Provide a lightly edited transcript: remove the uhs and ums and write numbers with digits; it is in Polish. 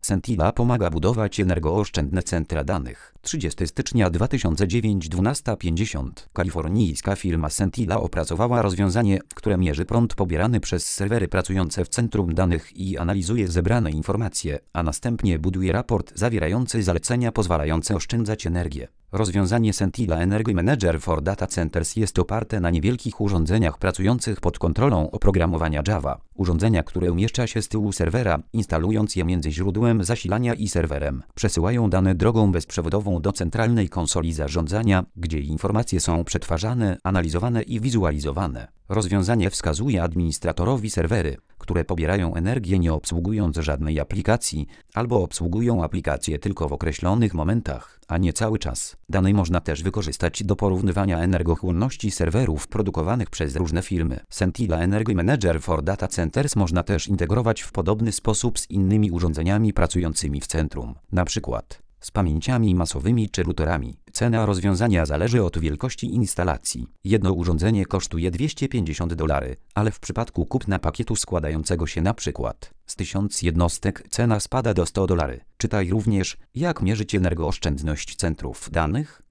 Sentila pomaga budować energooszczędne centra danych. 30 stycznia 2009 12:50. Kalifornijska firma Sentila opracowała rozwiązanie, które mierzy prąd pobierany przez serwery pracujące w centrum danych i analizuje zebrane informacje, a następnie buduje raport zawierający zalecenia pozwalające oszczędzać energię. Rozwiązanie Sentila Energy Manager for Data Centers jest oparte na niewielkich urządzeniach pracujących pod kontrolą oprogramowania Java. Urządzenia, które umieszcza się z tyłu serwera, instalując je między źródłem zasilania i serwerem, przesyłają dane drogą bezprzewodową do centralnej konsoli zarządzania, gdzie informacje są przetwarzane, analizowane i wizualizowane. Rozwiązanie wskazuje administratorowi serwery, które pobierają energię nie obsługując żadnej aplikacji, albo obsługują aplikacje tylko w określonych momentach, a nie cały czas. Dane można też wykorzystać do porównywania energochłonności serwerów produkowanych przez różne firmy. Sentila Energy Manager for Data Centers można też integrować w podobny sposób z innymi urządzeniami pracującymi w centrum, na przykład z pamięciami masowymi czy routerami. Cena rozwiązania zależy od wielkości instalacji. Jedno urządzenie kosztuje $250, ale w przypadku kupna pakietu składającego się na przykład z 1000 jednostek cena spada do $100. Czytaj również, jak mierzyć energooszczędność centrów danych.